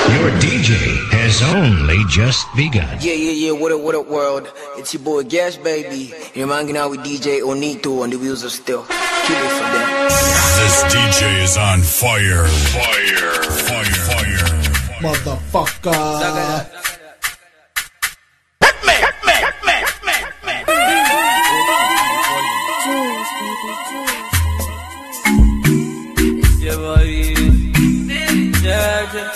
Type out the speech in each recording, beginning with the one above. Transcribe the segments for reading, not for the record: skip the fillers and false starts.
Your DJ has only just begun. Yeah, what up, world? It's your boy Gas, baby. You're hanging out with DJ Onito on the wheels of steel. Keep it for them. This DJ is on fire. Motherfucker. It's your boy, yeah.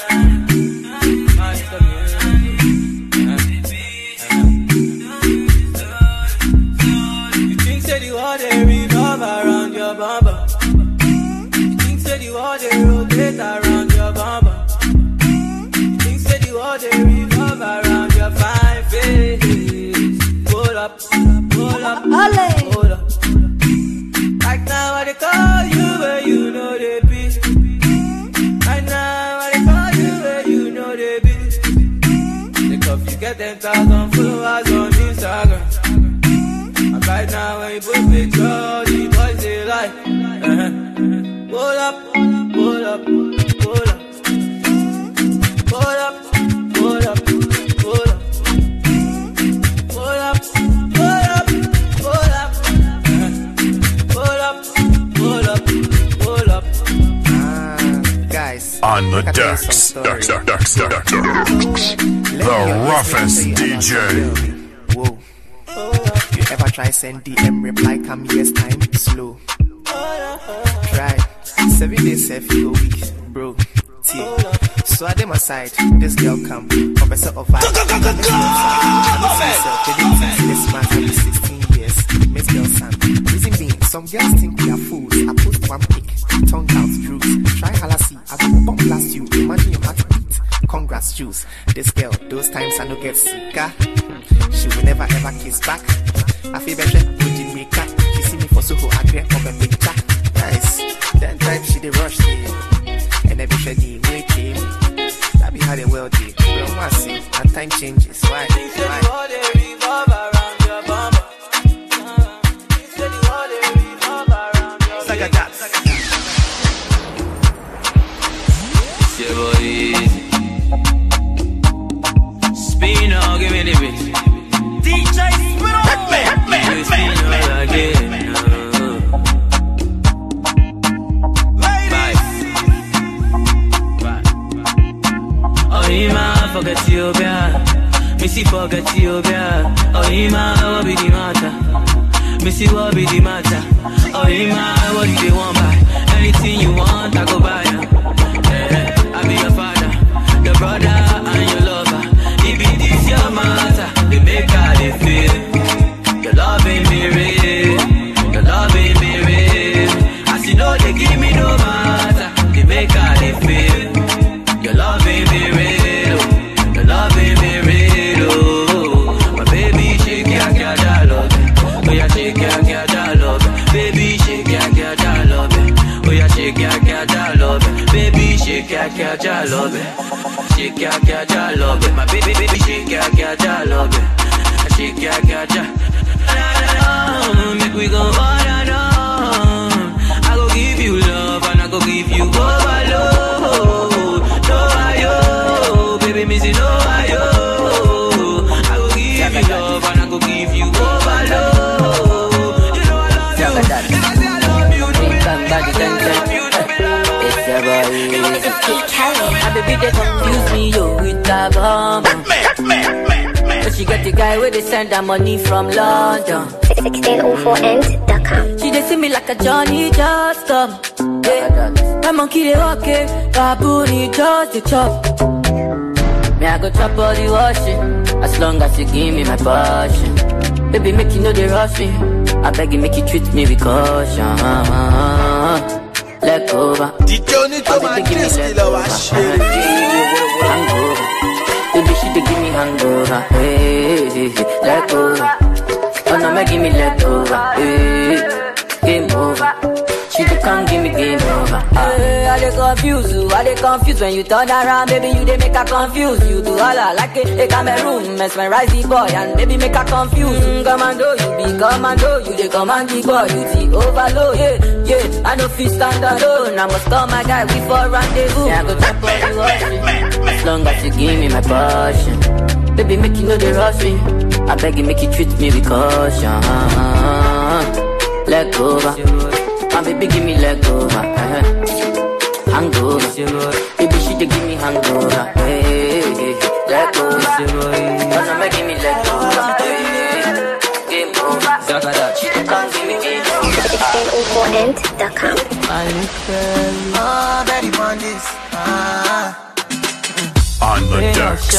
You think that you are the revolve around your bumper? You think that you are the rotate around your bumper? You think that you are the revolve around your fine face? Hold up, hold up, hold up. Right now I call you where you know they be. Right now I call you where you know they be. Because you get 10,000 followers on Instagram. And right now when you put pictures, the boys they like. Hold up, hold up, hold up. Hold up, hold up, hold up. Hold up, hold up, hold up. Hold up, hold up, hold up. Guys, On the decks, the roughest DJ. Whoa. You ever try send DM reply come yes time slow? Try 7 days if you go week, bro. So I dem aside, this girl come professor of vibe. This man can be 16 years, Miss Girl son. Reason being, some girls think we are fools. I post one pic, tongue out truths. Try halassi, I go bomb blast you. Imagine your heartbeat. Congrats, juice. This girl, those times I no get sicker. She will never ever kiss back. I feel better when you make up. She see me for Soho, I get up and make that. Nice. That time she dey rush me. And every shady way came. That be how the world did. Bro, I see. And time changes. Why? Saga that. It's your boy Easy. Spino, give me the beat. DJ Spino. Spino again. Oh, Ima, forget Ethiopia. Missy, forget Ethiopia. Oh, Ima, what be the matter? Missy, what be the matter? Oh, Ima, what do they want buy? Anything you want, I go buy ya. I be your father, your brother, and your lover. If it is your matter, they make how they feel. Your love ain't be real. Your love ain't be real. As you know, they give me no matter. They make how they feel. Your love ain't be real. Your love ain't be real. Oh, my baby, shake ya, ya, love. Oh, yeah, shake ya, love. Baby, shake ya, love. Oh, yeah, shake ya, love. Baby, shake ya, love. Shake ya, love. My baby, shake ya, love. Shake ya, make we go on and on. I go give you love and I go give you overload. No ayo, baby, missy no ayo. I go give you love and I go give you overload. You know I love you. If I say I love you, don't be it's your boy. My baby, they confuse me, yo, with a bomb. But she get the guy where they send her money from London. 1604end.com. She they see me like a Johnny just come. Yeah. That monkey they walk it, baboon he just the chop. Me I go chop all the washing, as long as you give me my passion. Baby make you know they rush me, I beg you make you treat me with caution. Let go over. DJ Onito man, this killer was shit. Hangover. Baby she dey give me hangover. Hey, let go over. Oh no, make give me let over. Hey, game over. She dey come give me game over. Hey, I dey confuse you, I dey confused when you turn around, baby you dey make her confuse. You do all like a Cameroon, mesmerize the boy and baby make her confuse. Commando, you be commando, you dey command the boy, you see overload. Yeah, I no fit stand alone, I must call my guy, we for rendezvous. Yeah, I go chop all the washing, as long give me my passion. Baby, make you know the rush me. I beg you, make you treat me with caution. Let go, my baby, give me let go. Hangover, baby, she dey give me hangover. Hey, let go, wanna make me let go. Game over, she dey come give me game over. 1604ent.com. Oh, Betty Bondis. On the decks.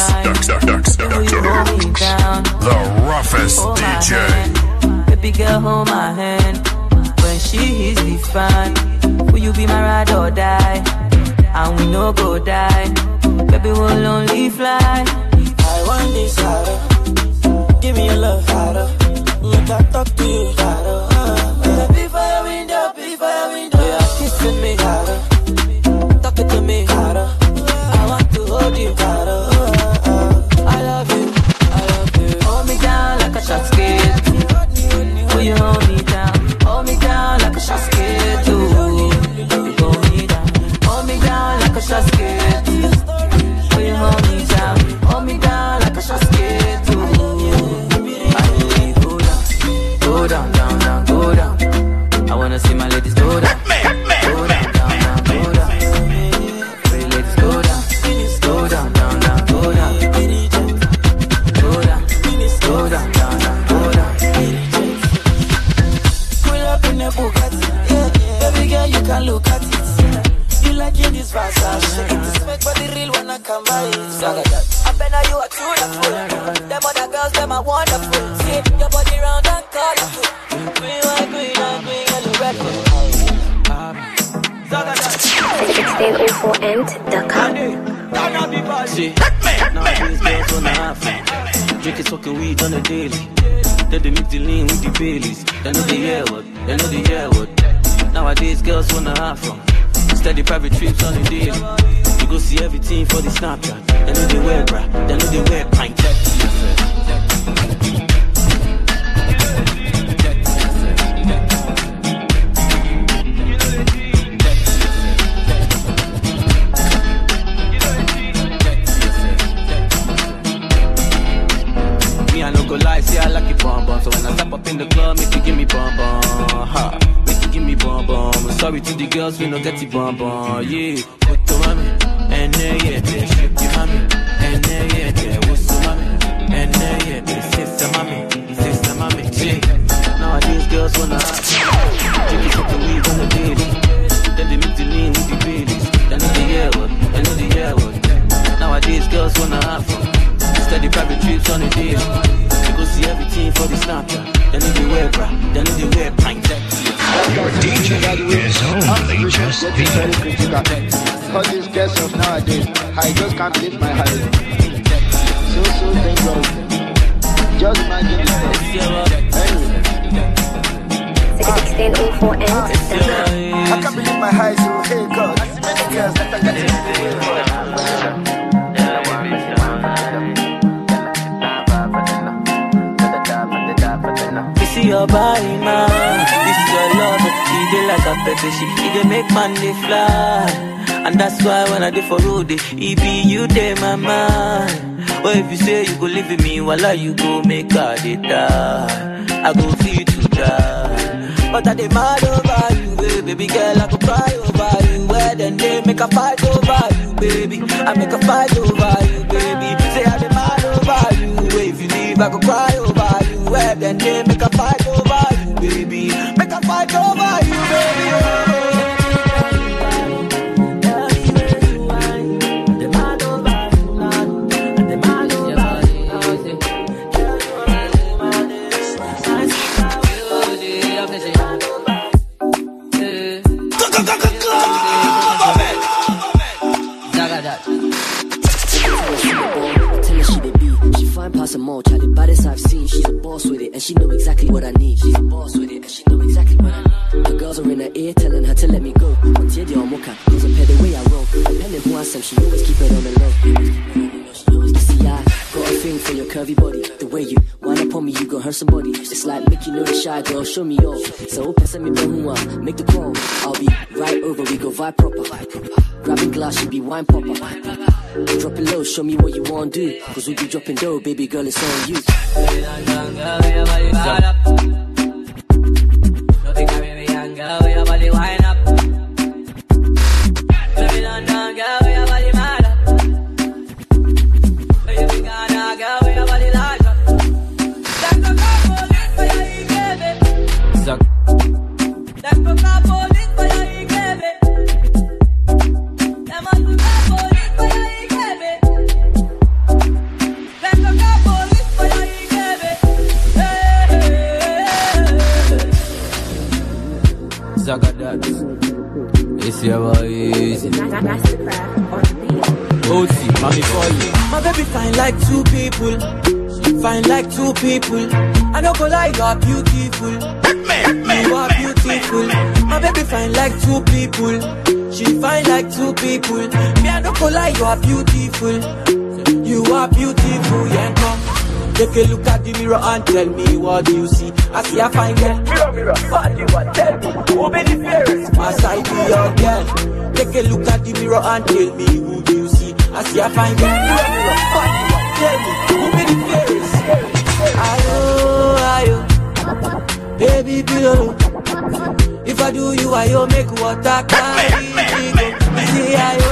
The roughest DJ. Baby girl, hold my hand. When she is defined, will you be my ride or die? And we no go die. Baby, we'll only fly. I want this harder. Give me your love harder. Make I talk to you harder. Be fire window, yeah, kissing me harder. Talk it to me harder. I want to hold you harder. I love you. Hold me down like a shot skate. Will you hold me down? Hold me down like a shot skate. Hold me down. Hold me down like a shot skate. Will you hold me down? Hold me down like a shot skate. Go down, down, down, go down. I wanna see my ladies go down. Go down, down, down, go down. Pretty ladies go down. Go down, down, down, go down. Go down, down, down, go down. Pull up in a Bugatti. Yeah, baby girl, you can look at it. You like it this fast, shake it this make, but the real one I come by it. I bet now you are too full. Them other girls, them are wonderful. See your body round and colorful. Green, white, green, and green, yellow, red. 1604ent.com. See, now these girls on the half. Drinking smoking weed on the daily. Then they mix the lean with the Baileys. They know the hear what. Nowadays girls wanna have fun. Steady private trips on the daily. You go see everything for the Snapchat. They know they wear bra, they know they wear pint. Me, I no go lie, say I like it bonbon. So when I step up in the club, make you give me bonbon. Ha, make you give me bonbon. Sorry to the girls, we no get it bonbon. Yeah, put the mommy, and yeah, shake your mommy, and yeah, what's the mommy, and yeah, sister mommy, yeah. Nowadays girls wanna drink it up the weed on the daily. Then they mix the lean with the Baileys. They know the hear what. Nowadays girls wanna have fun. Steady private trips on the daily. You go see everything for the Snapchat. They know they wear bra, they know they wear pint. Your DJ is only just begun. All these girls of nowadays, I just can't lift my head. So dangerous. Just imagine it. Anyway. 1604ent.com. I can't believe my eyes, so hey God. Many girls that I get See your body, man. This is your love. She dey like a pepper. She dey make man dey fly. And that's why when I dey for road, it be you dey my mind. Or if you say you go live with me, voila, you go make her dey die. I go feel to die. But I dey mad over you, baby girl. I go cry over you. Where then they make a fight over you, baby. I make a fight over you, baby. Say I dey mad over you. If you leave, I go cry over you. Where then they make a fight over you, baby. Make a fight over you, baby. Pass them all, Charlie, baddest I've seen. She's a boss with it, and she know exactly what I need. She's a boss with it, and she know exactly what I need. The girls are in her ear, telling her to let me go. Until they all mock her, cause I pay the way I roll. Depending who I am, she always keep it on the low. You see, I got a thing for your curvy body. The way you wind up on me, you gon' hurt somebody. It's like Mickey, know the shy girl, show me off. So send me the make the call. I'll be right over, we go vibe proper. Grabbing glass, she be wine popper. Drop it low, show me what you want to do. Cause we be dropping dough, baby girl, it's on you. It's your easy. OT, mommy for you. My baby fine like two people. Fine like two people. I don't go lie, you are beautiful. You are beautiful. My baby fine like two people. She fine like two people. Me, I don't go lie, you are beautiful. You are beautiful, yeah, come. Take a look at the mirror and tell me what you see. I see a fine girl. Mirror, mirror, what you want? Tell me who be the fairest? Must I be your girl? Take a look at the mirror and tell me who do you see. I see a fine girl. Mirror, mirror, what you want? Tell me who be the fairest? Ayo, baby below. If I do you, Ayo make water carry me go. See ayo,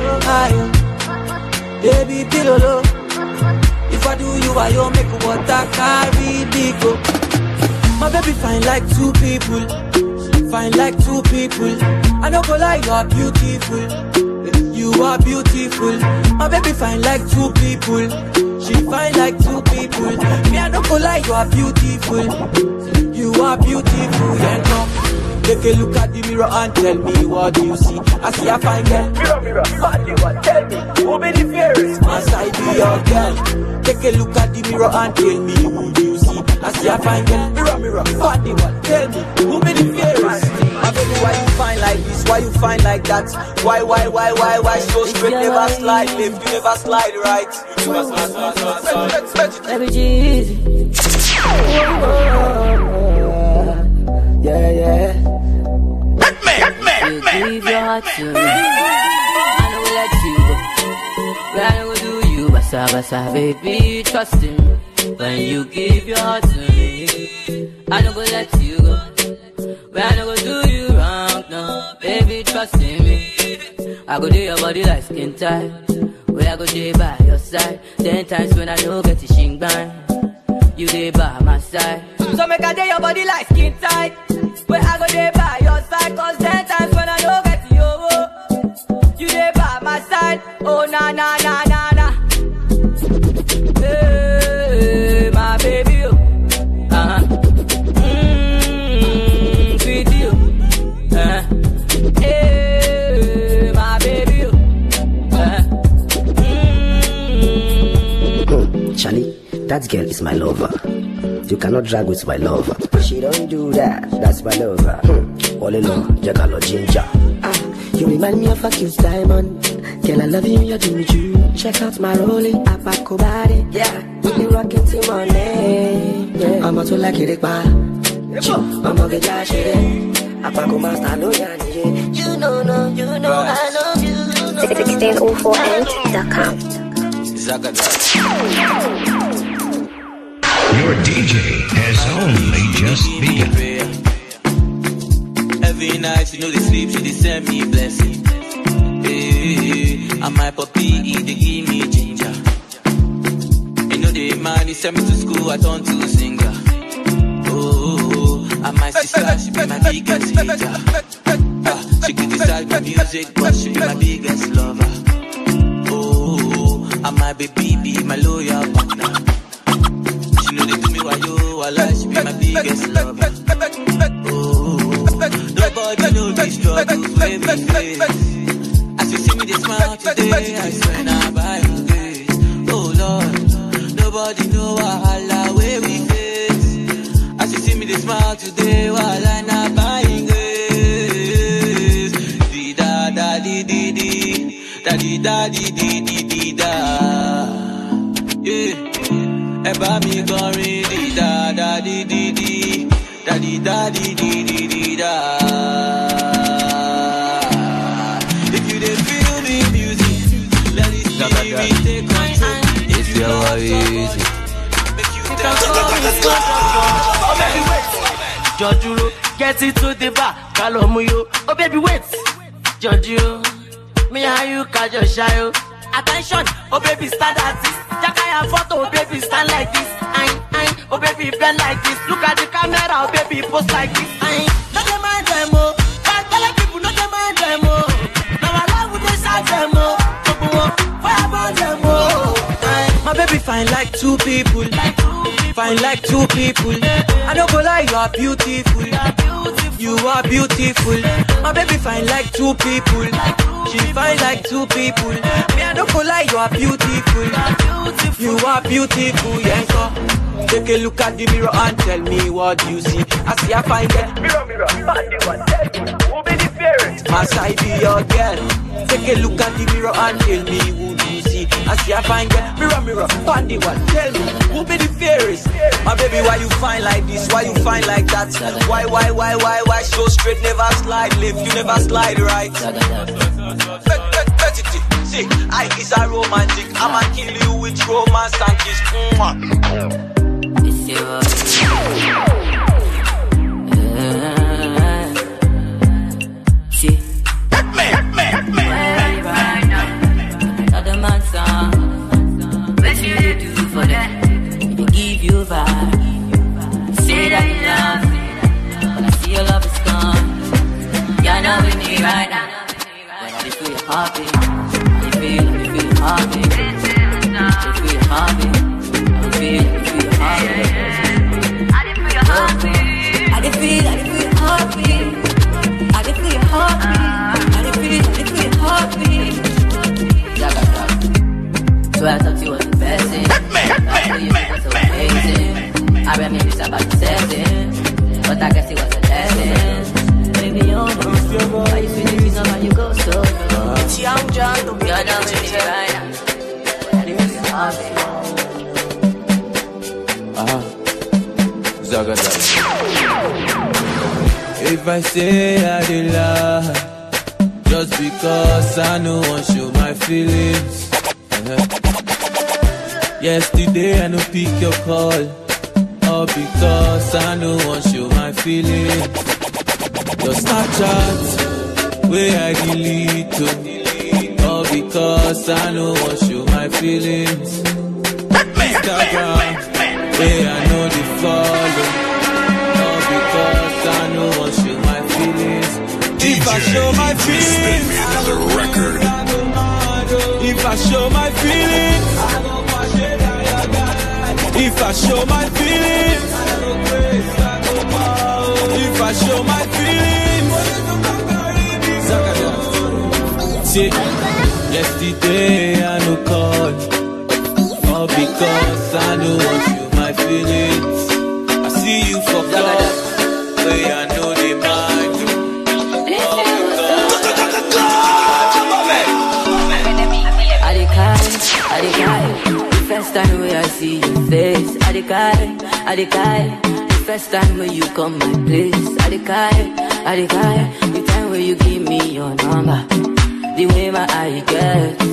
baby below. If I do you, I don't make water carry me go. My baby fine like two people. Fine like two people. I don't go lie, you are beautiful. You are beautiful. My baby fine like two people. She fine like two people. Me, I don't go lie, you are beautiful. You are beautiful, yeah, come. Take a look at the mirror and tell me what you see. I see a fine girl. Mirror, mirror, what you want? Tell me who be the fairest? Must I be your girl? Take a look at the mirror and tell me who do you see. I see a fine girl. Mirror, mirror, what you want? Tell me who be the fairest? My baby, why you fine like this? Why you fine like that? Why? So straight, never slide left, you never slide right. You never slide. Baby Jeezy. Yeah. You give your heart to me. I know let you go. But I know do you basa, baby, trust in me. When you give your heart to me, I don't go let you go. But I don't go do you wrong, no, baby, trust in me. I go do your body like skin tight. Where I go day by your side. 10 times when I know get the shing bang. You day by my side. So make I do your body like skin tight. Where I go day by your side. Cause 10 times when I know get you, you day by my side. Oh na. Hey, my baby, sweet you. Hey, my baby, Charlie, that girl is my lover. You cannot drag with my lover. She don't do that, that's my lover. All along, Jacalo Ginger. You remind me of a cute diamond. Girl, I love you, you're doing you. Check out my rolling, Apaco body. Yeah, we be rocking till morning. Yeah, I'm to like it, I'm gonna get your shit. Apaco master, no, you know, I love you. 1604ent.com. Your DJ has only just begun. Every night she know they sleep, she dey send me blessing. Hey, and my puppy, they give me ginger. You know the man, he sent me to school, I turn to singer. Oh, and my sister, she be my biggest hater. She criticize my music, but she be my biggest lover. Oh, and my baby be my loyal partner. She know they do me why you, I she be my biggest lover. Oh, nobody knows these struggles where we face. As you see me, they smile today, I swear now by your grace. Oh Lord, nobody know wahala where we face. As you see me, they smile today, while I not buying grace. Di da da di di di, da di da di di di di da. Yeah, eba mi kọrin di da da di di di, da di da di di di di da. If you dey feel the music, let it be Oh baby wait, Jojuro, get it to the bar, Kalomuyo. Oh baby wait, Jojuro, me and you catch your shy. Attention, oh baby stand at this. Jakaya photo, oh baby stand like this. Oh baby bend like this. Look at the camera, oh baby post like this. Not the mind demo, can't tell people not the mind demo. Now I love with this demo. Fire burn demo. My baby fine like two people. Fine like two people. I don't go lie, you are beautiful. You are beautiful. My baby fine like two people. She fine like two people. Me I don't go lie, you are beautiful. You are beautiful, yeah. Take a look at the mirror and tell me what you see. I see I find it. Mirror, body one, tell me who be the fairest. Must I be your girl? Take a look at the mirror and tell me who do you see. I see I find it. Mirror, body one, tell me who be the fairest. My baby, why you fine like this? Why you fine like that? Why so straight, never slide left, you never slide right. See, I is a romantic. I'ma kill you with romance and kiss. See, another man's song. What you do for them? They give you vibe. Say that you love me, but I see your love is gone. You're not with me right now, but I just feel your heartbeat. I feel your heartbeat. I feel your heartbeat. I feel your heartbeat. I feel your heartbeat. I feel your heartbeat. I feel your heartbeat. So I thought you was the best thing. I thought you was so amazing. I remember you about the setting, but I guess it was a lesson. Baby, you know why you feel it, you know how you go so low. It's Young John, the you're not with me right now. I feel your heartbeat. If I say I did lie, just because I know I show my feelings. Yesterday I no pick your call, all because I know I show my feelings. Your Snapchat, where I delete to, all because I know I show my feelings. Instagram, where I know the follow, all because I know I show my feelings. If I show my feelings, another record. If I show my feelings, if I show my feelings, if I show my feelings, see, yesterday I no call, all because I know I show my feelings. I see you for God, where I know they mind you. The first time when I see your face, I the first time when you come my place, I the time when you give me your number, the way my eye gets,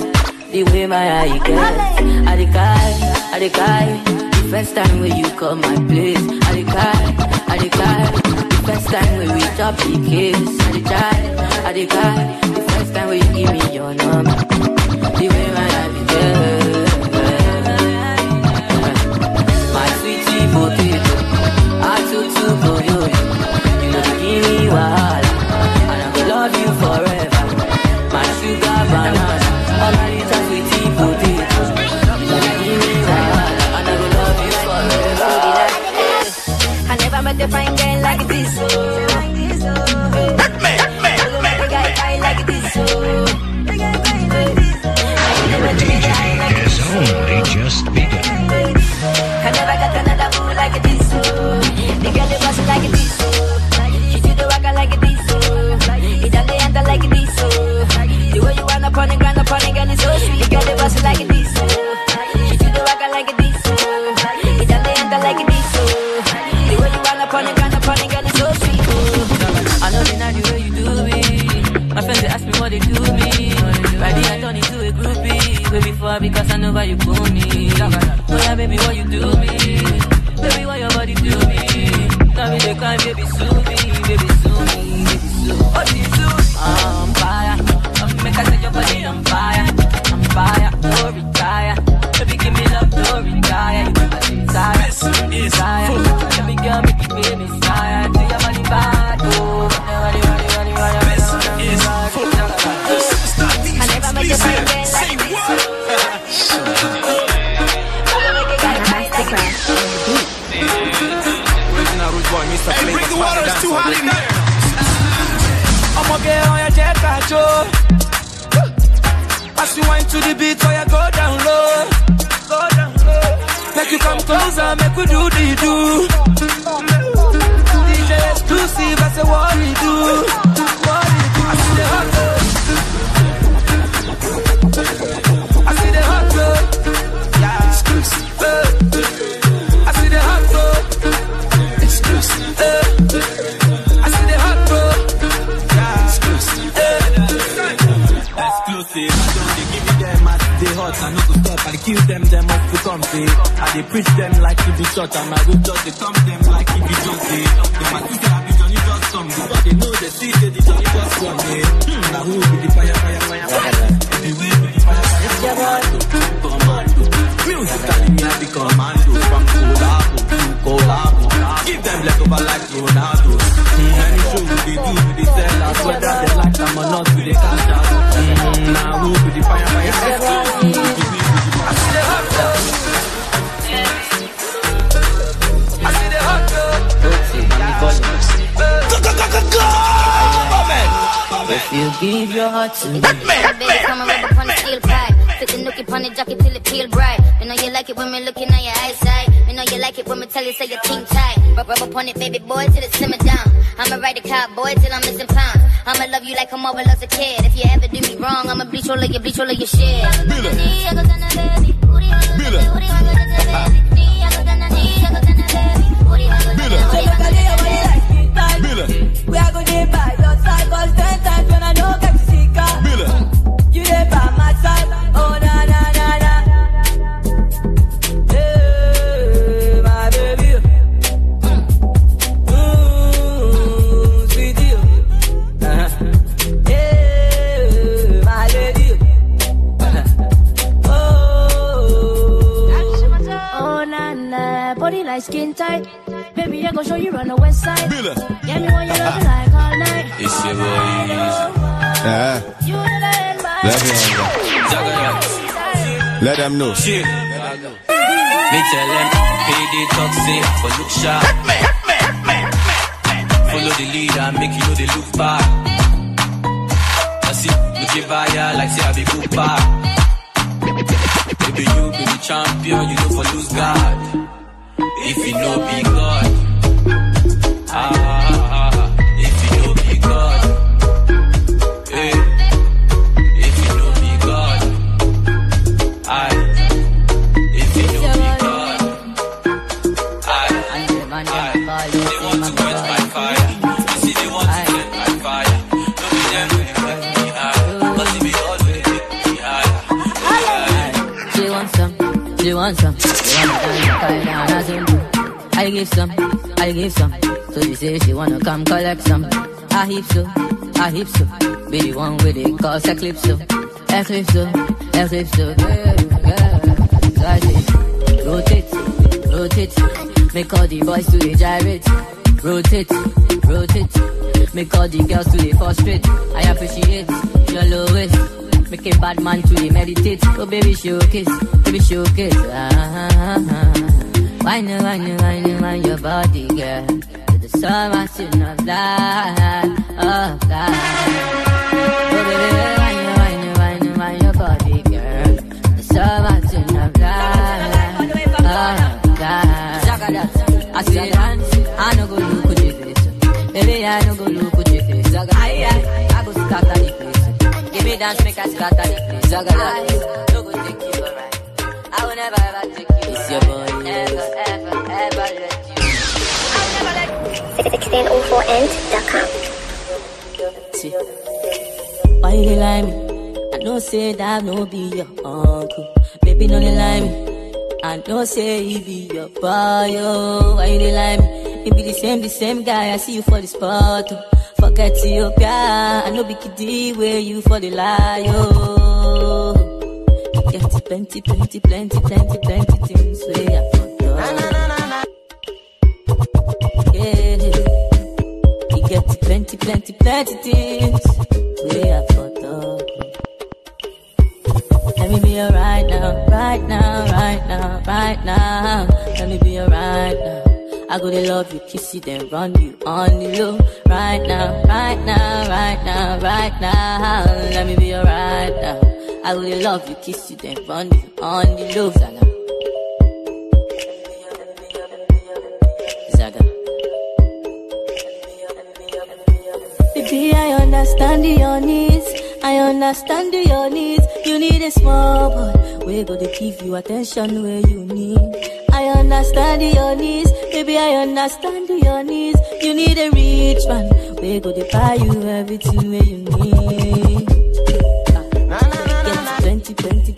I the first time when you come my place, I the first time when we chop the kiss, I the first time when you give me your number, the way my eye gets. Potato, I took for you. You know you give me wahala, and I will love you forever. My sugar banana, all I need is sweetie potato. You know you give me wahala, and I will love you forever. I never met a fine girl like this. Like this. Your DJ has only just begun. I never got another fool like this. The girl it was like this. She do the work like this. It done the enter like this. The way you wanna upon it, girl is so sweet. The girl it was like this. She do the work like this. It done the enter like this. The way you wanna upon it, girl is so sweet. I know they not the way you do me. My friends they ask me what they do me. Right here I turn into a groupie. Way before because I know why you pull me. Oh yeah, baby, what you do me? Baby, why your body do me? Now me the kind, baby, sue me, baby, sue me, baby, sue. What do you do? I'm fire. Make I set your body on fire. I'm fire, no retire. Baby, give me love, no retire. You give me desire, desire. Baby girl, make you feel me, sire. Do your body bad, oh. I never make your body get like this. Original Root Boy, Mr. Flavor. Bring the water, it's too hot in there. I'ma get on your jet control. As you wind to the beat, so you go down low. Go down low. Make you come closer, make we do the do. DJ exclusive, I say what we do. What we do. I see the hot girl. I see the hot girl. Yeah, exclusive. I see the hot girl. Exclusive. I see the hot girl. Yeah, exclusive. Exclusive. I don't they give me them as they hot. I know to stop. I kill them off to come see. I they preach them like if they shot. And I go just they come them like if they just say. They might think I be Johnny just some. Because they know they see they Johnny just one day. Now who be the fire. The way be the fire. Commando. Musically me I be commando. From collabo to collabo. Give them leftover like Ronaldo. Any show they do with the sellers. Whether they like them or not with the cash out. Now who be the fire. I see the hot girl. I see the hot girl. If you give your heart to me, baby, come and rub upon the steel pipe. Fit the nookie upon the jacket till it feel bright. You know you like it when me looking at your eyesight. You know you like it when me tell you say you're king tight. Rub upon it, baby boy, till it simmer down. I'ma ride the cowboy till I'm missing pounds. I'ma love you like I'm always as a kid. If you ever do me wrong, I'ma bleach all of your shit. We are gonna get by your side, cause 10 times when I don't get to see her. You there by my side, oh na na na na. Hey, my baby. Sweetie. Hey, my lady. Oh na na, body like skin tight. Baby, I gon' show you run the west side. Get me when you love me like all night. It's your boy Easy. Let them know. Shit. Me tell them, pay the toxic for look sharp. Follow the leader, make you know they look back. I see, look your buyer like say I be good back. Baby, you be the champion, you know for lose guard. If you know be God, if you know be God, hey. If you know be God, if you know be God, they want to quench my fire. You see, they want to quench my fire. Don't be them when they make me high, cause it be all when they make me high. She wants some. I give some. So she say she wanna come collect some. I heap so. Be the one with it cause Eclipso. So I say, rotate. Make all the boys to the gyrate. Rotate. Make all the girls to the frustrate. I appreciate your lowest. Make a bad man to the meditate. Oh baby showcase. Why your body, girl? To the sun, I should not die. Oh God. Oh baby, why your body, girl? To the sun, I should not die. Oh God. I see dance, I no go look at your face. Baby, I no go look at your face. I go scatter the place. Give me dance, make us scatter the place. No go take you alright. I will never ever take you. It's your boy. Ever let you. I'll never let you. 1604ent.com. Why you lie me? I know say that no be your uncle. Baby, no lie me. I know say he be your boy, oh. Why you dey lie me? He be the same guy. I see you for the spot, oh. Forget Ethiopia. I know be kiddie where you for the lie, oh. You get plenty things where I forgot. Yeah. You get plenty things where I forgot. Let me be your right now. Let me be your right now. I go to love you, kiss you, then run you on the low. Right now. Let me be your right now. I go to love you, kiss you, then run you on the low. Zaga. Baby, I understand your needs. You need a small boy. We go to give you attention where you need. I understand your needs. Baby, I understand your needs. You need a rich man. We go to buy you everything where you need. Get plenty.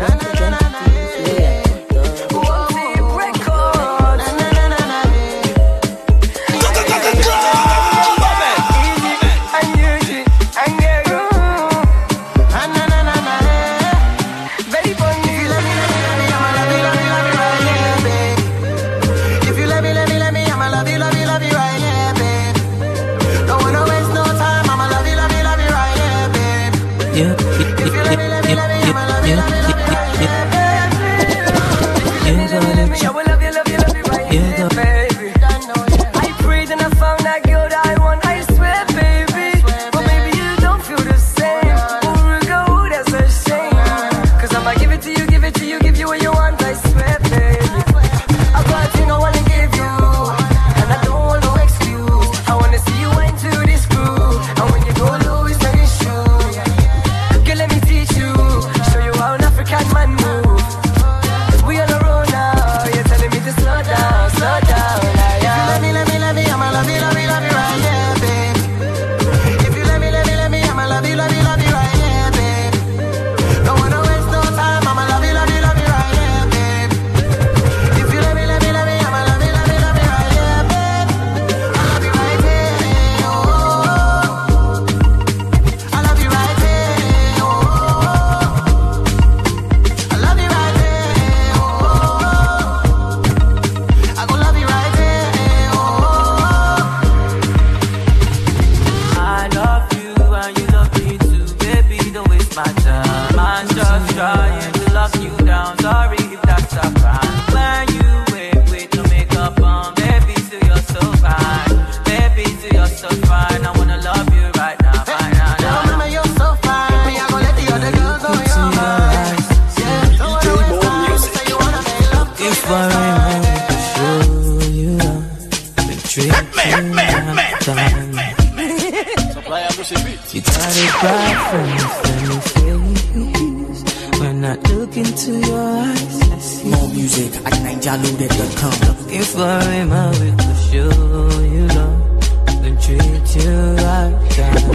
You got it bright from your friendly face. When I look into your eyes, I see more music at NigerLoaded.com. Looking for a man we could show you love, then treat you right down.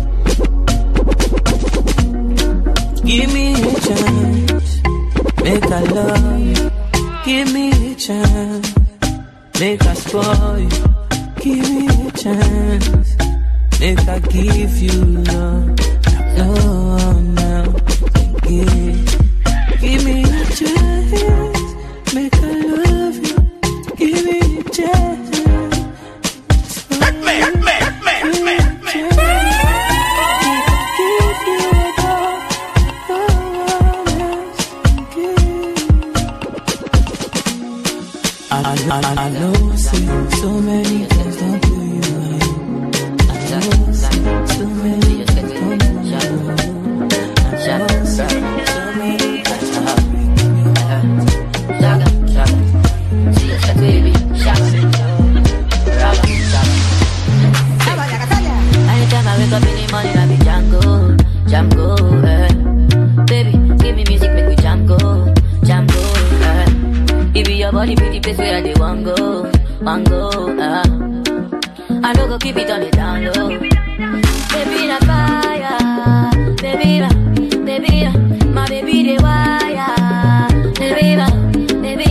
Give me a chance, make I love you. Give me a chance, make I spoil you. Give me a chance, make I give you love. Love now, give me a chance, make I love you. Give me a chance. I know, see, so many things don't do you right. I know, see, so many things don't do you right. I know, see, so many things don't do you right. Anytime I wake up in the morning, I be Django, baby, give me music, make me Django, If your body be the place where I dey want go, I don't go keep it on the down low. Baby na fire, baby na, my baby dey wire, baby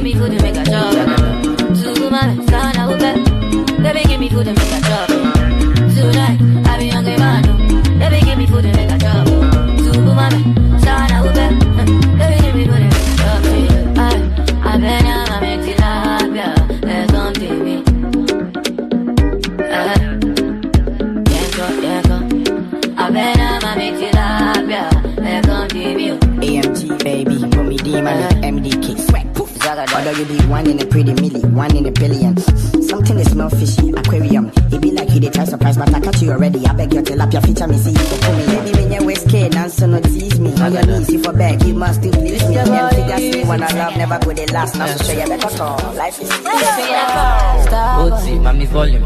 me food and make a chop. To my son, I will bet. Baby, give me food and make a chop. Tonight, I be hungry, man. Baby, give me food and make a chop. To my son, I will bet. Baby, give me food and make a chop. I bet I'm a make it happy. There's something me. I bet I'm a make it happy. There's something me. AMG baby, put me demon, MDK, sweat, poof. Although you be one in a pretty milli, one in a billion. Something that smell fishy, aquarium. It be like he dey try surprise, but I catch you already. I beg you till up your feature me see you for me. Baby, when you waist kid, answer no tease me. On your knees, you for back, you must still please me. Them figures me when I love, never go they last. Now so show you better talk. Life is Ozzy, mommy volume.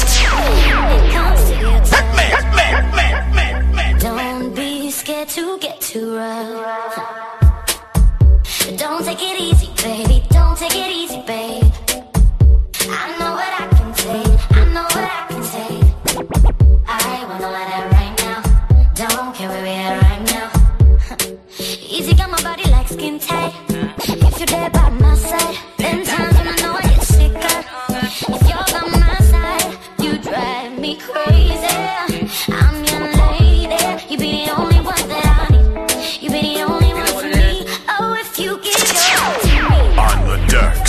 Don't be scared to get too rough. Don't take it easy, baby. Don't take it easy, babe. I know what I can take. I know what I can take. I wanna let it right now. Don't care where we at right now. Easy got my body like skin tight. If you're there by my side, then times when I know I get sicker. If you're by my side, you drive me crazy. I'm your lady. You be the only one that I need. You be the only one for me. Oh, if you give your heart to me. On the decks.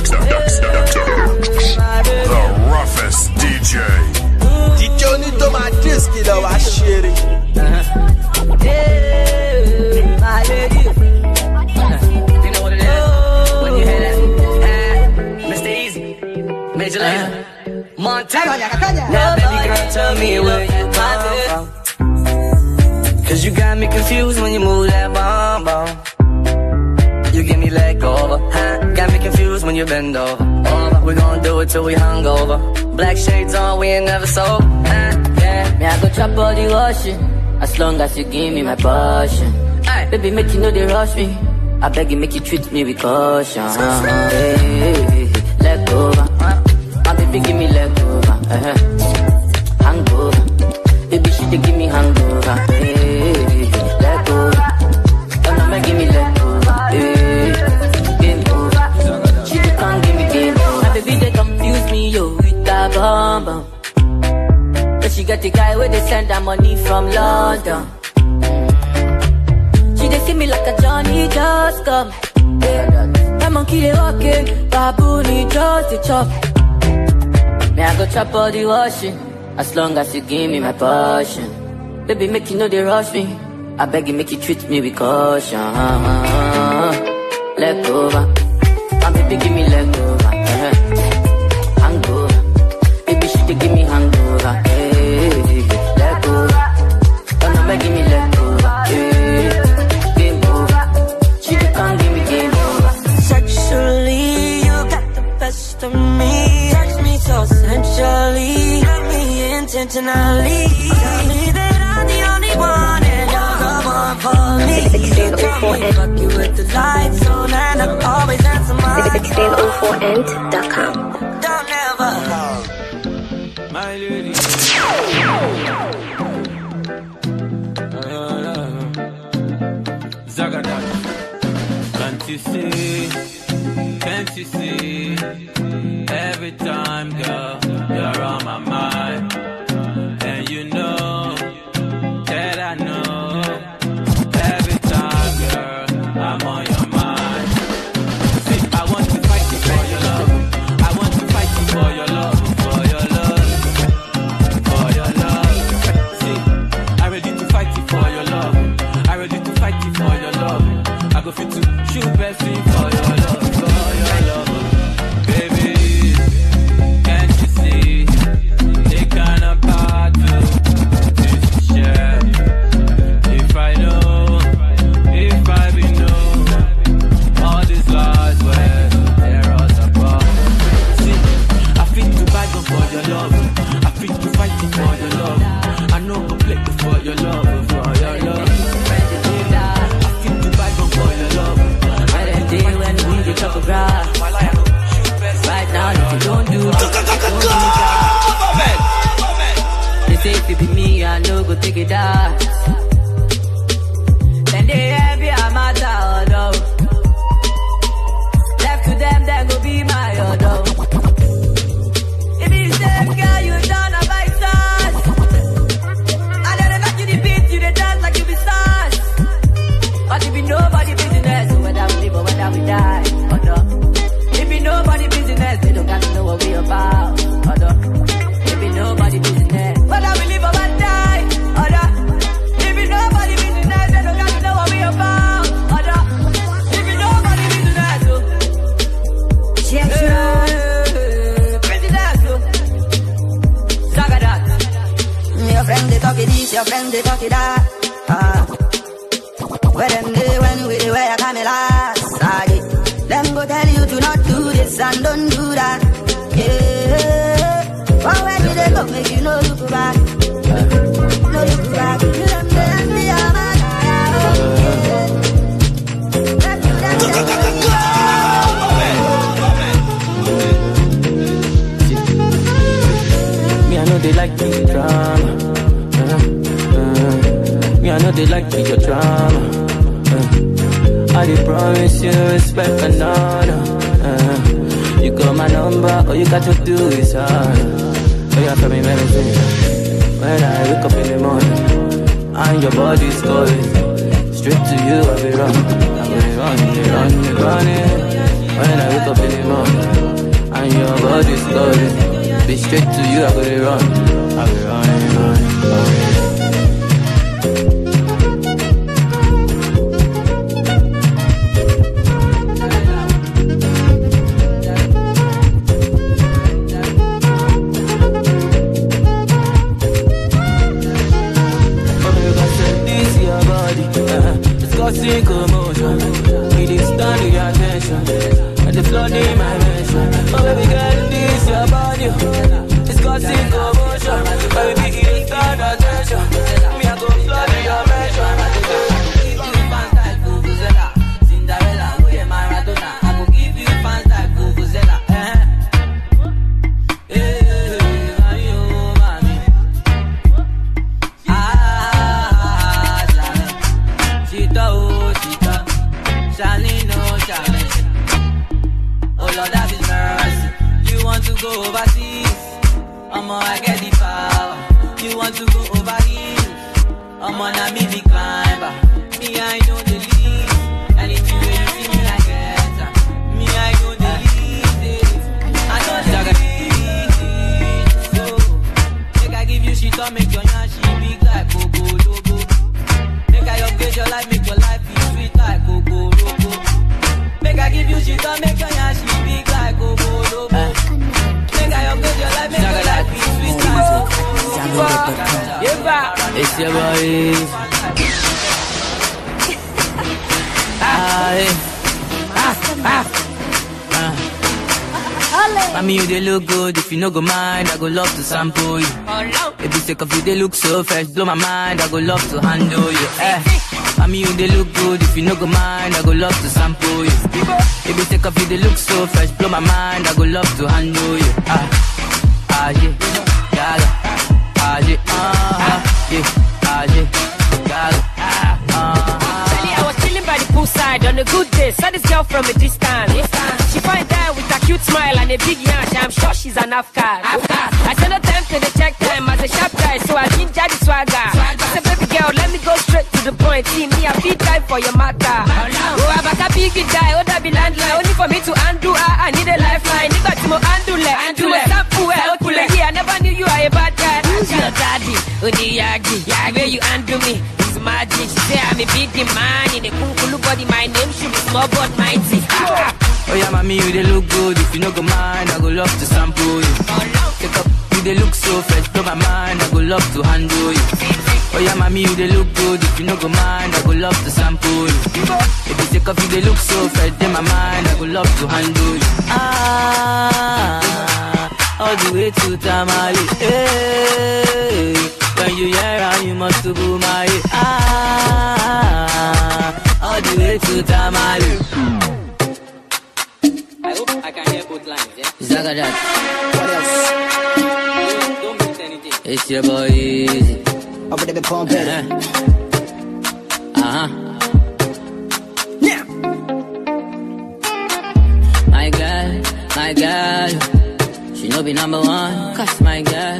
The roughest DJ. DJ Onito, my disc, you know, I shit it. Yeah, my lady. You know what it is? When you hear that, Mr. Easy, Major Lazer, Montana. Now, baby girl, tell me where you come from. Cause you got me confused when you move that bomb bomb. You give me leg over, huh? Got me confused when you bend over. We gon' do it till we hungover. Black shades on, we ain't never sober, yeah. Me I go chop all the washing, as long as you give me my passion. Baby, make you know they rush me. I beg you, make you treat me with caution. Hey, leg over, my baby give me leg over. Hangover, baby she dey give me hangover. Hey, leg over, don't know me give me leg over. Hey, game over, she dey can't give me game over. My baby they confuse me yo with that bomb bomb. But she got the guy where they send her money from London. She they see me like a Johnny just come. My monkey they walking, baboon he just the chop. Me I go chop all the washing, as long as you give me my passion. Baby make you know they rush me. I beg you make you treat me with caution. Leg over, my baby give me leg over. Hangover, baby she dey give me hangover. Hey, leg over, don't know me give me leg over. Hey, game over, she can't give me game over. Sexually, you got the best of me. Touch me so sensually, hurt me intentionally. Tell me that I'm the only one and you're the one for me. You tell me fuck you with the lights on and I always answer my Visit1604end.com. Don't ever my lady. Zagada. Can't you see? Can't you see? Every time, girl, you're on my mind. And you know that I know. Every time, girl, I'm on your mind. See, I want to fight you for your love. I want to fight you for your love. For your love. For your love. See, I'm ready to fight you for your love. I'm ready to fight you for your love. I go fit to shoot best for your love. For your love. Baby, can't you see? The kind of your friends, they talk it out. Where them day when we where I come last. Them go tell you to not do this and don't do that. Yeah. But where do they go make you no look back? No look back. You them say and me a man. Me I know they like the drama. Me I know they like your drama. I did promise you respect and honor. You got my number, all you got to do is hard. Oh yeah, for me medicine. When I wake up in the morning, and your body's going straight to you, I'll be running. When I wake up in the morning, and your body's going be straight to you, I'll be running. I'll be running. Causing commotion, it is stand to your attention, and the flood in my mention. Oh baby girl, this your body, it's causing commotion, baby it is stand to attention, me I go flood in your mention. Give you fans like Vuvuzela, Cinderella, we are Maradona. I go give you fans like Vuvuzela. To go overseas, I get the power. You want to go over hills, I me the climber. Me, I know the lead. Anything where you see me, I get her. Me, I know the lead. I know the lead. So, make I give you shit or make your yashi big like Coco Lobo. Make I upgrade your life, make your life be sweet like Coco Lobo. Make I give you shit or make your yashi big like Coco Lobo. It's your boy. I mean, you they look good. If you no go mind, I go love to sample you. If you take off you, they look so fresh. Blow my mind, I go love to handle you. I mean, you they look good. If you no go mind, I go love to sample you. If you take off you, they look so fresh. Blow my mind, I go love to handle you. Yeah, yeah, yeah, I was chilling by the poolside on a good day. Saw this girl from a distance. She find out with a cute smile and a big yash. I'm sure she's an Afghan. I said no time to the check time as a sharp guy, so I ginger the swagger. I said, baby girl, let me go straight to the point. See me a big guy for your matter. Oh, I'm a big guy, oh that be landline. Only for me to undo I need a lifeline. Nigga to mo undo I never knew you are a bad guy. Your daddy, Oniyagi, where you undo me is magic. She say I'm a big man in a cool body. My name should be small but mighty. Oh yeah, mommy, you they look good. If you no go mind, I go love to sample you. Take up, you they look so fresh. Blow my mind, I go love to handle you. Oh yeah, mommy, you they look good. If you no go mind, I go love to sample you. If you take up, you they look so fresh. Then my mind, I go love to handle you. All the way to Tamale. Hey, when you hear how you must to boom my all the way to Tamale. I hope I can hear both lines, yeah? Zagadat. What else? Don't beat anything. It's your boy Easy. Over there, pumping. Yeah. My girl. She no be number one, cause my girl.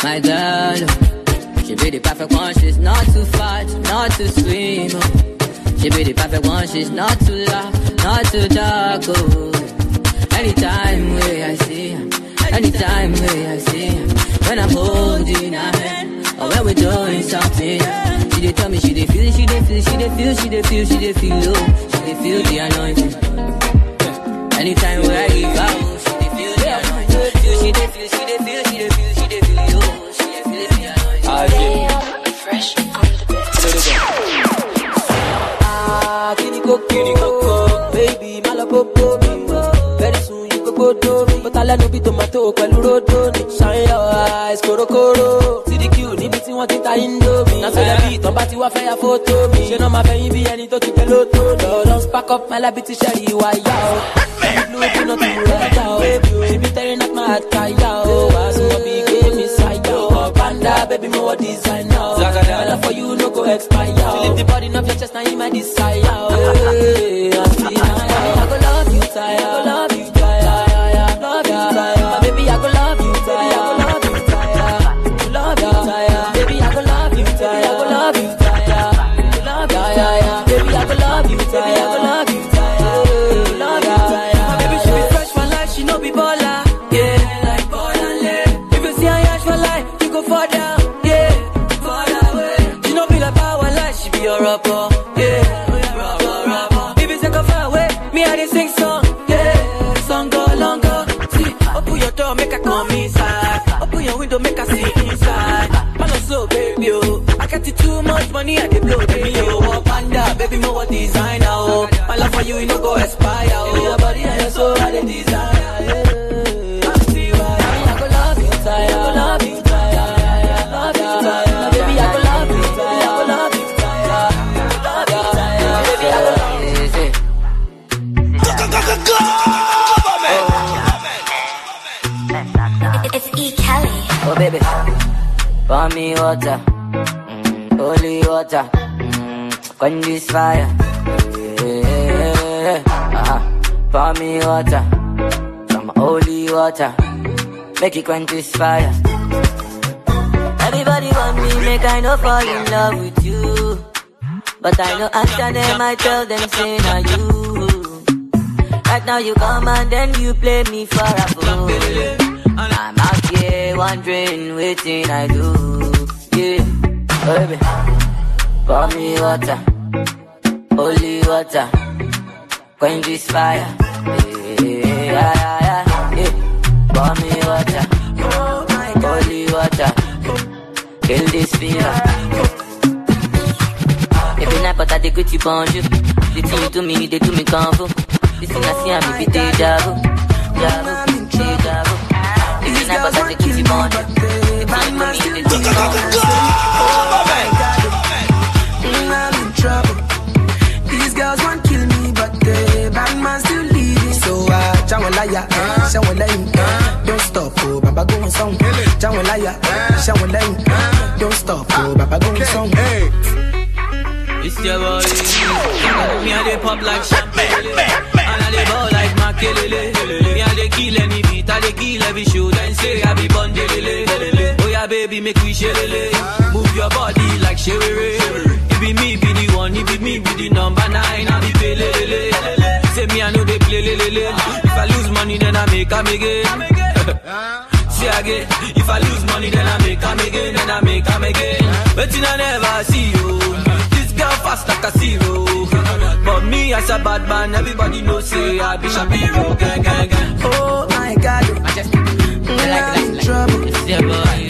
She be the perfect one, she's not too fat, not too sweet. Oh. She be the perfect one, she's not too loud, not too dark. Oh. Anytime where I see her, when I'm holding her hand, or when we're doing something, she dey tell me she dey feel, oh, she dey feel the anointing. Anytime where I give her, she dey feel the anointing. She dey feel, oh, she dey feel the anointing. Fresh photo me. But I let no be tomato, pẹ̀lú rodo ni. Shine your eyes, korokoro. CDQ, níbi tí wọ́n ti ta Indomie. Now so the beat, ọba ti wá fẹ́ ya photo me. Ṣé náà máa fẹ́ yín bí ẹni tó ti pẹ́ lóto? Lord, don't spark up my life, bí ti ṣe rí wa yá o. Blue, do not do right now, baby. She be tearing up my heart, kaya o. As my big game is side o. Panda, baby, me what design now. My love for you no go expire. To lift the body of your chest, now you my desire. Hey, I see now. I go love you, tired. I go love you, tired. Love you, tired. Baby, I go love you, tired. I go love you, tired. Love you, tired. Baby, I go love you, tired. I go love you, tired. Love you, tired. Baby, I go love you, tired. I go love you, tired. Love you, tired. My baby, she be fresh for life, she no be baller. Yeah, like baller. If you see her yash for life, you go fall down. Yeah, fall away. She no be like power life, she be your rapper. Yeah, rapper. If you take her far away, me I dey sing song. Yeah, song go longer. See, open your door, make her come inside. Open your window, make her see inside. Man, I'm so baby, oh. I got you too much money, I dey blow, baby, oh. Walk panda, baby, more what designer, oh. My love for you, no go expire, oh. Your body and your soul, I dey desire, yeah. I see why I go love you, tired. I go love you, tired. Love you, tired. Baby, I go love you, tired. I go love you, tired. Love you, tired. Baby, I go love you. It's E. Kelly. Oh baby, pour me water, holy water, quench this fire. Pour me water, some holy water, make it quench this fire. Everybody want me, make I know fall in love with you, but I know after them I tell them say now you. Right now you come and then you play me for a fool. I'm out here wondering, waiting I do, yeah. Oh, baby, pour me water, holy water, quench this fire, yeah. Pour me water, holy water, kill this fever. Every night but I take with you bonjour. The thing you do me, they do me kung fu. This thing I see I'm be deja vu, deja vu. This is not but I take it on. I'm in trouble. These girls want kill me, but the bad man still leading. So Jawalaya, Shawalaya, don't stop, oh, Baba going song. Jawalaya, Shawalaya, don't stop, oh, Baba going song. It's your boy. Me and they pop like champagne, and I they ball like Makelele. Me and they kill any beat, I they kill every show. Then say I be Bondelele. Oh yeah, baby, make we share. Move your body like Sherere. It be me, be the one. It be me, be the number 9. I be Pelele. Say me, I know they play lele. If I lose money, then I make them again. See again. If I lose money, then I make them again. Then I make them again. But I never see you. Girl fast like a zero. But me as a bad man, everybody knows say I be Shapiro. Gang. Oh my God, I just I'm in trouble. It's your boy.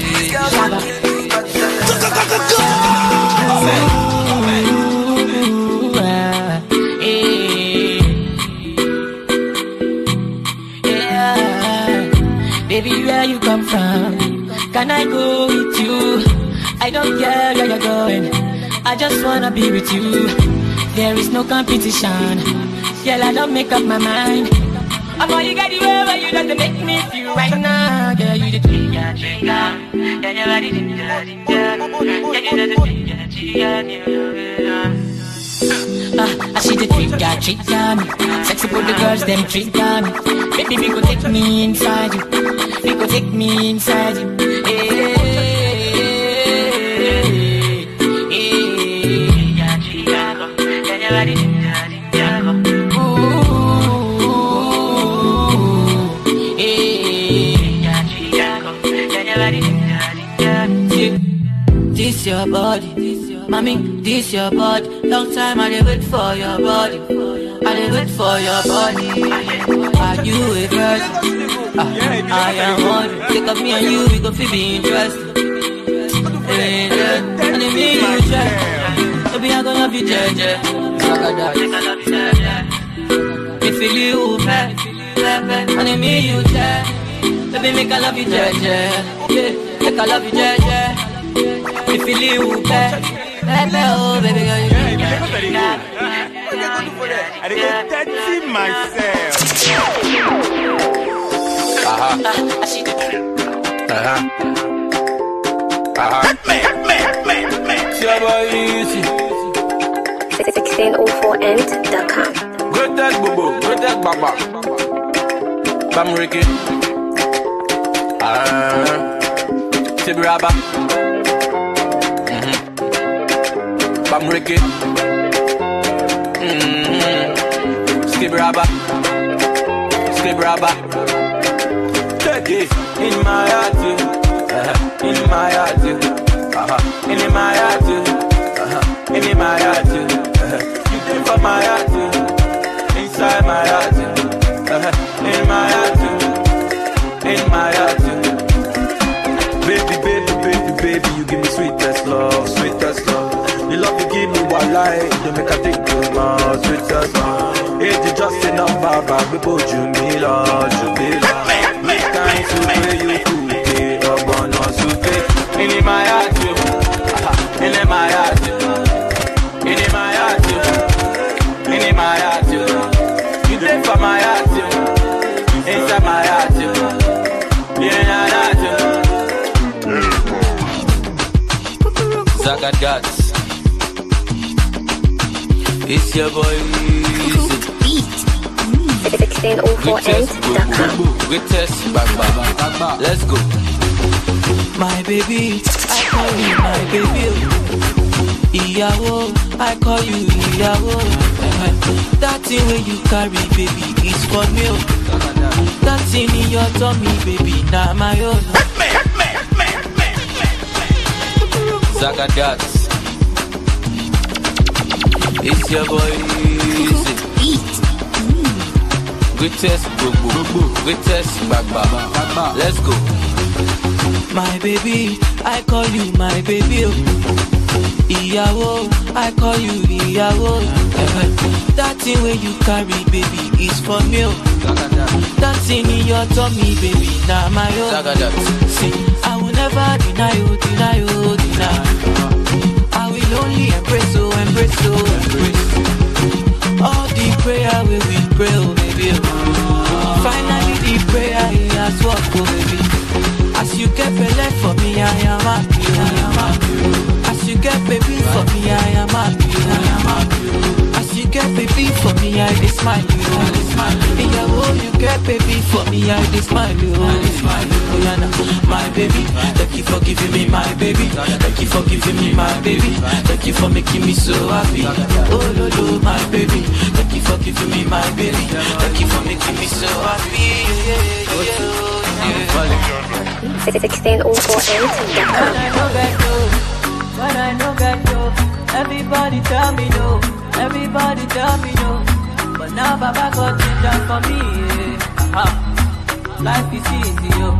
Baby, where you come from? Can I go with you? I don't care where you're going. I just wanna be with you. There is no competition. Girl, I don't make up my mind. I'm all you got the way where you just make me feel right now. Girl, you the trigger. Yeah, you're ready to yeah, I see the trigger me. Sexy for the girls, them trigger me. Baby, we go take me inside you. We go take me inside you. Hey. This your body, mommy, this your body. Long time I wait for your body. I wait for your body. Are you a virgin? I am one. Take up me and you, we gon' be interested. And it mean you try. Baby, I gon' love you, JJ. Me feel you bad. pepe. And me you je. Baby, make I love you, je. Yeah, make I love you, je. If you leave, pepe, oh, baby girl, you I go touch myself. I see the easy. 1604end.com. Good that boo, good that baba. Bam Ricky. Tibraba. Bam Ricky. Skibraba. Skibraba. Take it in my heart, in my heart, in my heart, in my heart. You came for my heart, inside my heart, in my heart, in my heart. Baby, baby, baby, baby, you give me sweetest love, sweetest love. The love you give me while I don't make a think too much, sweetest love. It's just a number, but we put you me love, you be love. Make time to pay you today, I'm gonna souffle. In my heart, in my heart, in my heart, in my heart. You live for my heart, inside my heart, in my heart. Zagat Guts. It's your boy Easy. 1604end.com. Let's go. My baby, I call you my baby. Iyawo, I call you Iyawo. That thing when you carry, baby, is for me. That thing in your tummy, baby, now my own. Zagat Guts. It's your boy Easy. Greatest boo, greatest bagba. Let's go. My baby, I call you my baby. Iyawo, I call you Iyawo. That thing when you carry, baby, is for me. That thing in your tummy, baby, now my own. See, I will never deny you, deny you, deny. I will only embrace you, embrace you, embrace. All the prayer we will pray, oh baby. Finally the prayer he has worked, oh baby. As you get belay for me, I am happy, I am happy. As you get baby for me, I am happy, I am happy. As you get baby for me, I dey smile, you. In your home you get baby for me, I dey smile, you. Oh yeah, now, my baby, thank you for giving me my baby. Thank you for giving me my baby. Thank you for making me so happy. Oh Lolo, my baby, thank you for giving me my baby. Thank you for making me so happy. 1604end.com. When I know that no, everybody tell me no, everybody tell me no. But now Baba got change up for me. Life is easy, yo.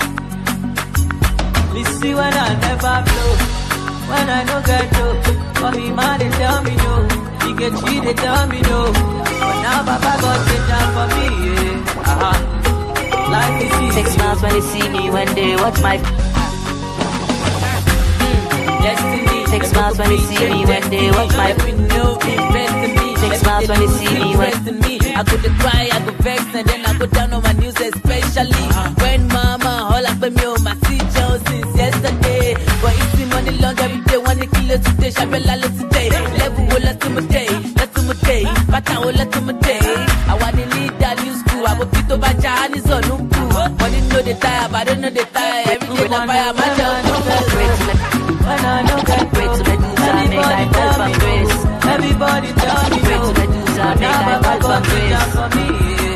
Listen when I never blow, when I know that no. For me man they tell me no, he get cheat they tell me no. But now Baba got change up for me. Life is easy. 6 miles when they see me, when they watch my destiny. 6 miles when they see me, when they watch my 6 miles when they see me, when I go to cry, I go vex, and then I go down on my knees, especially when mama all up me on my seat since yesterday. But it's the money long every day, 1 kilo today, shabella today, level will let me day, but I will let me day. I want to lead that new school, I will fit over Chinese on no cool. Money know the tire, but I don't know the tire. Every day I fire my job. When I know that everybody tell me no. Now Baba got change up for me.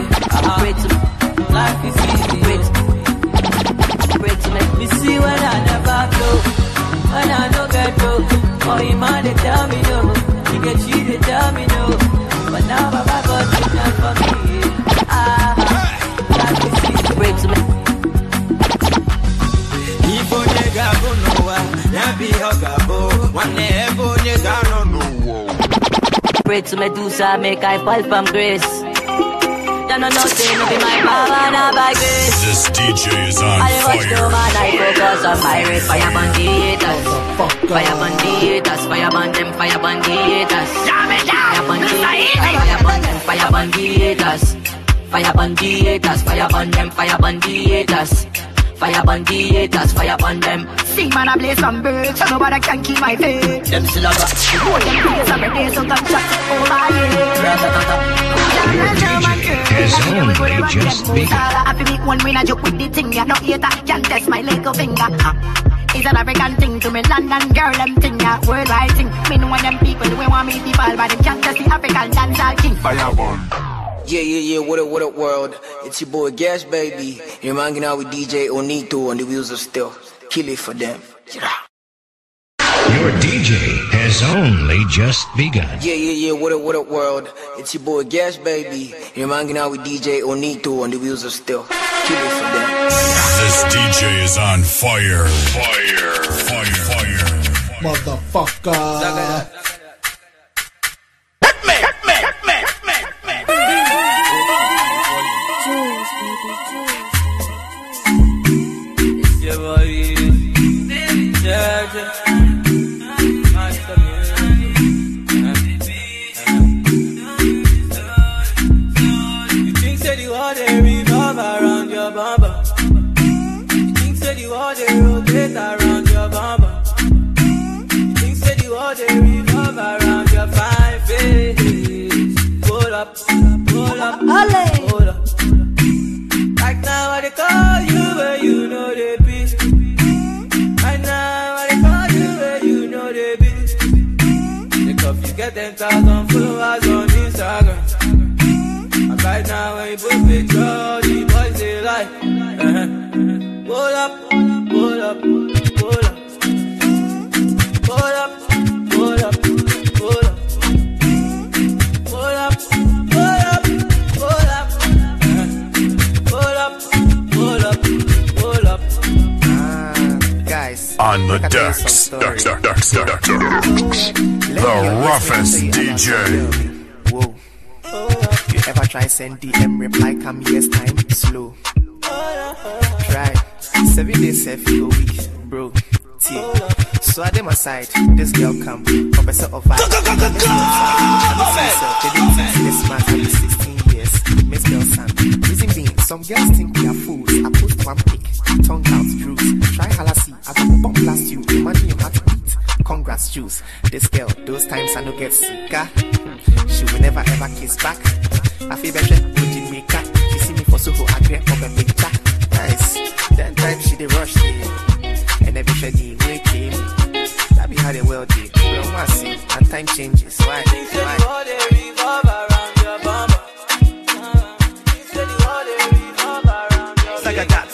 Life is easy. Me see when I never blow, when I no get broke. Oh, he man they tell me no, he get cheat they tell me no. But now Baba got change up for me. Life is easy. If onye go nowhere, ya be hugabo. One ebo onye no. Pray to Medusa, make I fall from grace. You know nothing, no be my power, no by grace. This DJ is on I watch fire. no man, I focus on my race. Fire banditers, fire banditers, fire band them, fire banditers. Fire banditers, fire banditers. Fire banditers, fire band them, fire banditers. Fire banditers, fire band them. Sing man, I blaze some birds, so nobody can keep my faith. Them still a got. Hold them place every day, so gunshots over Has only just begun. I feel make one win a joke with the thing, yeah. No hater can test my little finger. It's an African thing to me, London girl, them thing, yeah. Worldwide thing. Me know when them people, we want me to fall, but them can't test the African dancehall king. Fireball. Yeah, what up, world? It's your boy Gas, baby. You're hanging out with DJ Onito on the wheels of steel. Kill it for them. Your DJ has only just begun. Yeah, what up, world? It's your boy Gas, baby. You're hanging out with DJ Onito on the wheels of steel. Kill it for them. This DJ is on fire. Fire. Motherfucker. Around your bumper. You think say the world they revolve around your fine face. Hold up, hold up. Right now I they call you where you know they be. Right now I they call you where you know they be. Because you get 10,000 followers on Instagram. And right now when you put pictures, the boys they like. Hold up. On the decks, the roughest DJ. Whoa. You ever try send DM reply come years time slow? Try 7 days self go week, bro. So I dem aside, this girl come professor of art. This man can be 16 years, Miss Girl son. Reason being, some girls think we are fools. I post one pic, tongue out truths. Try halasi, I go bomb blast you. Imagine your heart beat. Congrats, juice. This girl, those times I no get sicker. She will never ever kiss back. I feel better with the maker. She see me for Soho, I grab up a picture. Nice. Then time she dey rush me, and every shady way came. That be how the world did. We don't want to see, and time changes. Why? Saga dance.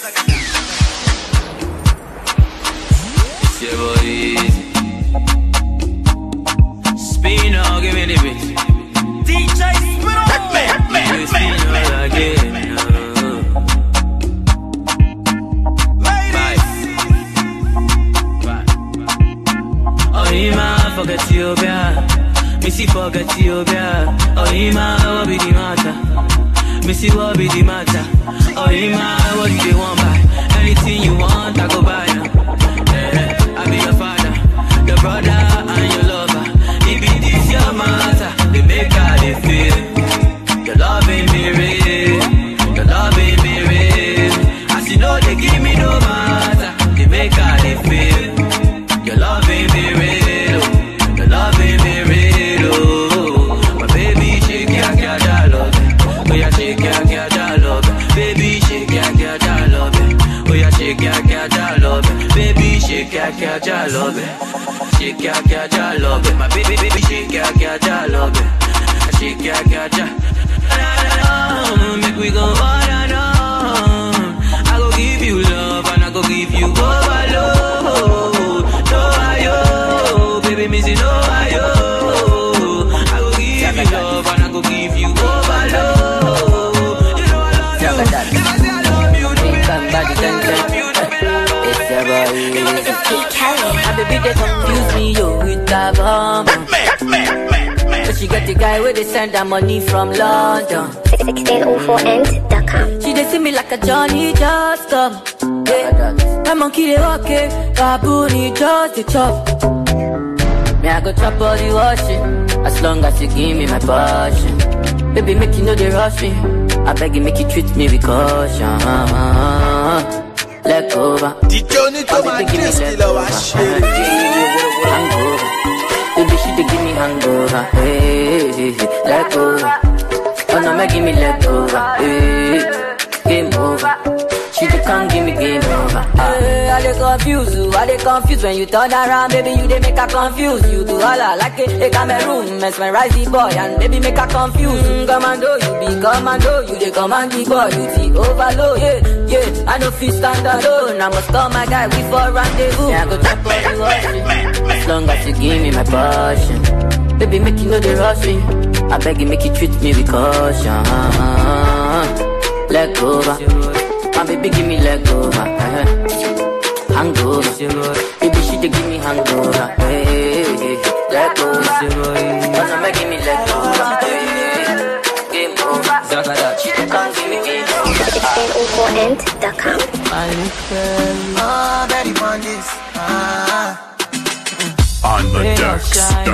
It's your boy Easy. Spino, give me the beat. DJ Spino. Spino again. Forget Ethiopia, Missy forget Ethiopia. Oh, Ima, what be the matter? Missy, what be the matter? Oh, Ima, what do you want buy? Anything you want, I go buy now. Yeah, I be your father, your brother, and your lover. If it is your matter, they make how they feel. Your love ain't me real, your love ain't me real. As you know, they give me no matter, they make how they feel. Your love ain't me real. Love me real, oh. My baby shake ya love. Oh yeah, shake ya love. Baby shake ya love. Oh yeah, shake ya love. Baby shake ya love. Shake ya love. My baby shake ya love. Shake ya. Make we go on and on. I go give you love and I go give you overload. Baby, missy no ayo. I go give you love and I go give you overload. You know I love you. If I say I love you, do it. It's your boy. My baby they confuse me yo with a bomb. But she get the guy where they send her money from London. 1604end.com. She they see me like a Johnny just come. Yeah. My monkey they okay, baboon he just the chop. Me I go chop all the washing, as long as you give me my passion. Baby make you know they rush me, I beg you make you treat me with caution. Let go over. DJ need to my kiss killer wash. Hangover. Baby she dey give me hangover. Hey, let go over. Oh no, make give me let go over. Hey, game over. She dey can't give me game over. Hey, I dey confuse you, I dey confuse when you turn around, baby you dey make her confuse. You do all like a Cameroon, mesmerize the boy and baby make her confuse. Commando, you be commando, you dey command the boy, you see overload. Yeah, I no fit stand alone. I must call my guy, we for rendezvous. Yeah, I go chop all the washing, as long as you give me my passion. Baby make you know they rush me, I beg you make you treat me with caution. Let go over. My baby give me leg over, hangover. Baby she dey give me hangover, hey, leg over. Wanna make give me leg over, game over. She dey can't give me game over. 1604end.com. Oh, Betty Mondays. On the decks,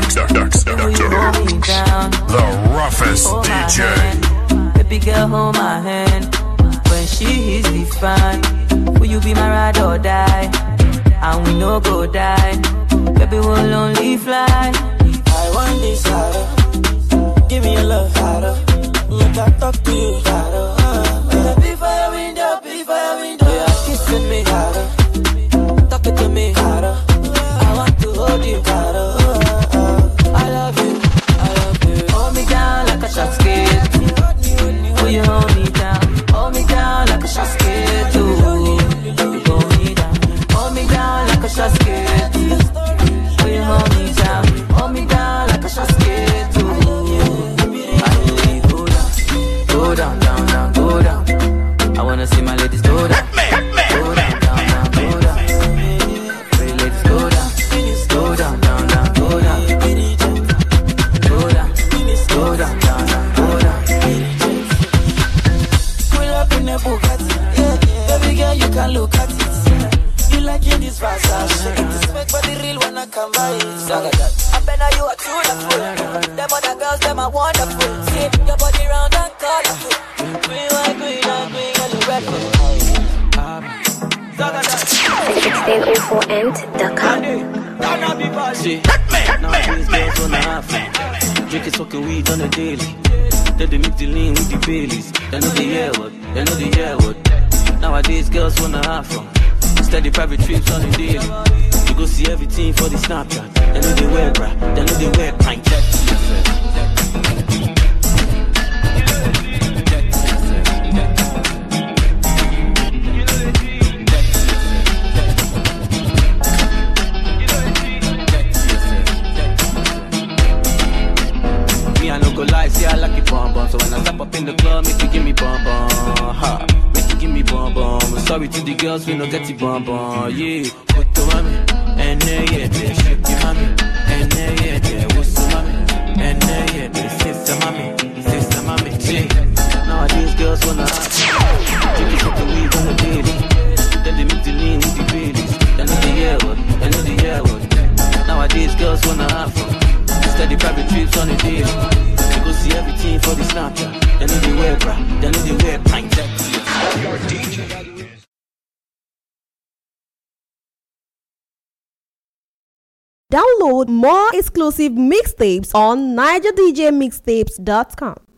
the roughest DJ. Baby girl, hold my hand. When she hits the fan, will you be my ride or die? And we no go die. Baby, we'll only fly. I want this harder. Give me your love harder. Make I talk to you harder. Be fire window, yeah, kissing me harder. Talking to me harder. I want to hold you harder. I love you. Hold me down like a shot skate. Will you hold me down? Hold me down like a shot skate. Hold me down. Hold me down like a shot skate. Will you hold me down? Hold me down like a shot skate. Go down, down, down, go down. I wanna see my ladies go down. Go down, down, down, go down. Pretty ladies go down. Go down, down, down, go down. Go down, go down, down, down, go down. Pull up in the Bugatti, baby girl you can look at it. You like in this Versace, this make for the real wanna come by it. I bet now you are beautiful. Them other girls them are wonderful. See your body round and colorful. Green, white, green, and green, and you red. 1604end.com. See, now these girls wanna have fun. Drinking smoking weed on a daily. Then they mix the lean with the Baileys. They know the year what, they know the year what. Nowadays girls wanna have fun. Steady private trips on the daily. You go see everything for the Snapchat. They know they wear bra, they know they wear pint. I no go lie, see I like it bum bum. So when I step up in the club, make you give me bum bum, ha. Make you give me bum bum. Sorry to the girls, we no get it bum bum, yeah. Put the mommy, and yeah, they shake the mommy, and yeah, what's the mommy, and yeah, they sister mommy, yeah. Nowadays girls wanna have drink it, the weed on the daily. Then they mix the lean with the Baileys. They know the year what, they know the year what. Nowadays girls wanna have fun. Steady private trips on the daily. You go see everything for the Snapchat. They know they wear bra, they know they wear pint. Your DJ. Download more exclusive mixtapes on NigerDJMixtapes.com.